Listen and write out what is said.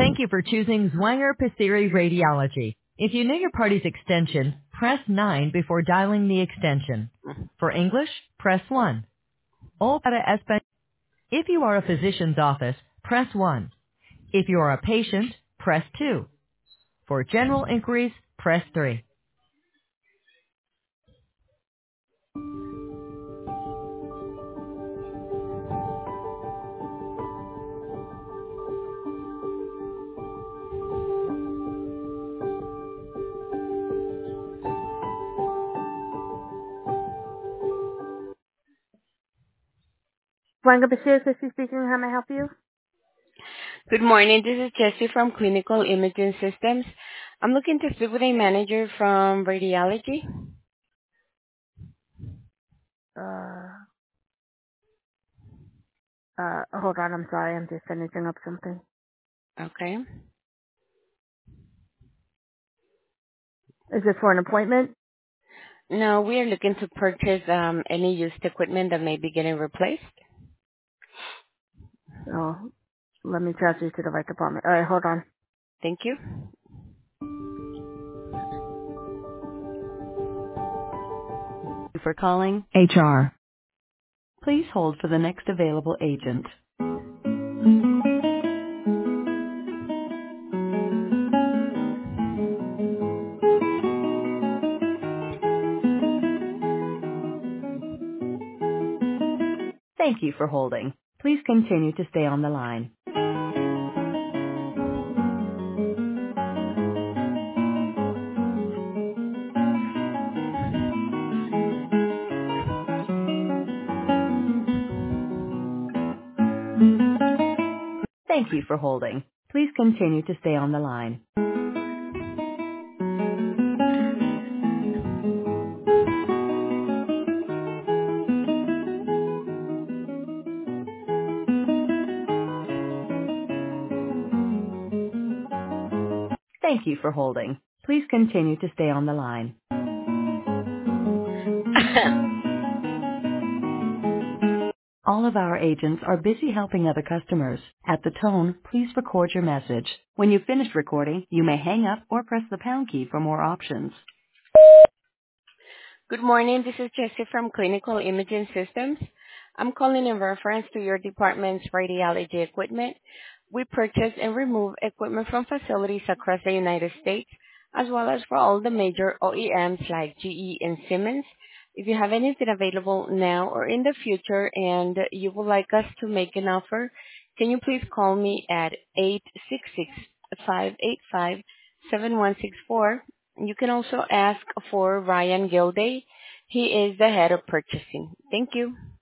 Thank you for choosing Zwanger Passeri Radiology. If you know your party's extension, press 9 before dialing the extension. For English, press 1. O para Espan- If you are a physician's office, press 1. If you are a patient, press 2. For general inquiries, press 3. Zwanger Passeri speaking. How may I help you? Good morning. This is Jessie from Clinical Imaging Systems. I'm looking to speak with a manager from radiology. Hold on. I'm sorry. I'm just finishing up something. Okay. Is this for an appointment? No, we are looking to purchase any used equipment that may be getting replaced. Oh, let me transfer you to the right department. All right, hold on. Thank you. Thank you for calling HR. Please hold for the next available agent. Thank you for holding. Please continue to stay on the line. Thank you for holding. Please continue to stay on the line. Thank you for holding. Please continue to stay on the line. All of our agents are busy helping other customers. At the tone, please record your message. When you've finished recording, you may hang up or press the pound key for more options. Good morning. This is Jessie from Clinical Imaging Systems. I'm calling in reference to your department's radiology equipment. We purchase and remove equipment from facilities across the United States, as well as for all the major OEMs like GE and Siemens. If you have anything available now or in the future and you would like us to make an offer, can you please call me at 866-585-7164. You can also ask for Ryan Gilday. He is the head of purchasing. Thank you.